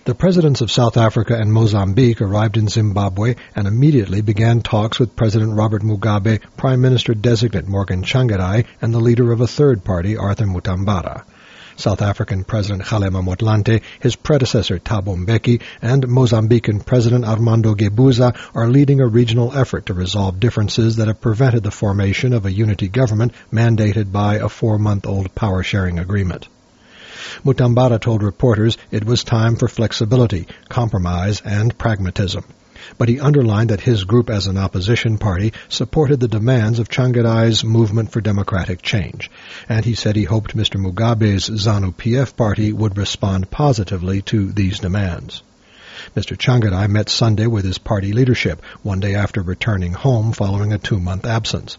The presidents of South Africa and Mozambique arrived in Zimbabwe and immediately began talks with President Robert Mugabe, Prime Minister-designate Morgan Tsvangirai, and the leader of a third party, Arthur Mutambara. South African President Kgalema Motlanthe, his predecessor Thabo Mbeki, and Mozambican President Armando Guebuza are leading a regional effort to resolve differences that have prevented the formation of a unity government mandated by a 4-month-old power-sharing agreement. Mutambara told reporters it was time for flexibility, compromise, and pragmatism. But he underlined that his group as an opposition party supported the demands of Tsvangirai's movement for democratic change, and he said he hoped Mr. Mugabe's ZANU-PF party would respond positively to these demands. Mr. Tsvangirai met Sunday with his party leadership, one day after returning home following a 2-month absence.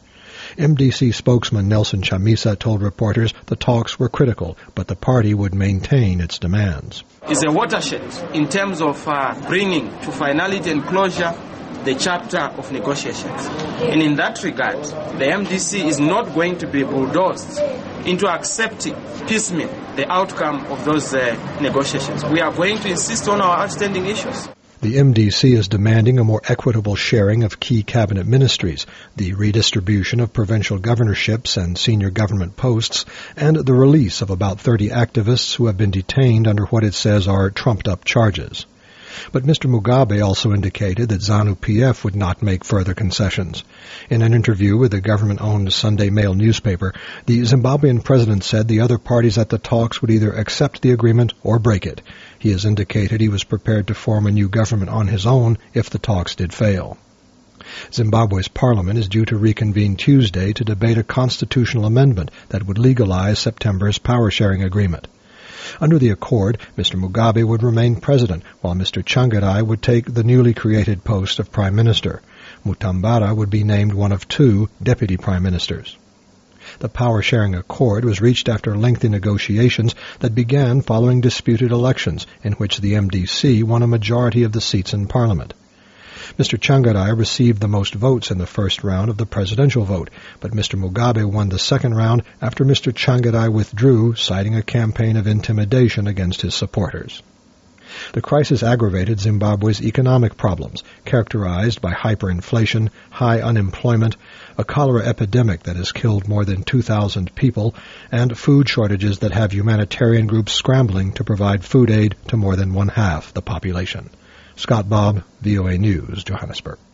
MDC spokesman Nelson Chamisa told reporters the talks were critical, but the party would maintain its demands. It's a watershed in terms of bringing to finality and closure the chapter of negotiations. And in that regard, the MDC is not going to be bulldozed into accepting piecemeal the outcome of those negotiations. We are going to insist on our outstanding issues. The MDC is demanding a more equitable sharing of key cabinet ministries, the redistribution of provincial governorships and senior government posts, and the release of about 30 activists who have been detained under what it says are trumped-up charges. But Mr. Mugabe also indicated that ZANU-PF would not make further concessions. In an interview with the government-owned Sunday Mail newspaper, the Zimbabwean president said the other parties at the talks would either accept the agreement or break it. He has indicated he was prepared to form a new government on his own if the talks did fail. Zimbabwe's parliament is due to reconvene Tuesday to debate a constitutional amendment that would legalize September's power-sharing agreement. Under the accord, Mr. Mugabe would remain president, while Mr. Tsvangirai would take the newly created post of prime minister. Mutambara would be named one of 2 deputy prime ministers. The power-sharing accord was reached after lengthy negotiations that began following disputed elections in which the MDC won a majority of the seats in parliament. Mr. Tsvangirai received the most votes in the first round of the presidential vote, but Mr. Mugabe won the second round after Mr. Tsvangirai withdrew, citing a campaign of intimidation against his supporters. The crisis aggravated Zimbabwe's economic problems, characterized by hyperinflation, high unemployment, a cholera epidemic that has killed more than 2,000 people, and food shortages that have humanitarian groups scrambling to provide food aid to more than 1/2 the population. Scott Bobb, VOA News, Johannesburg.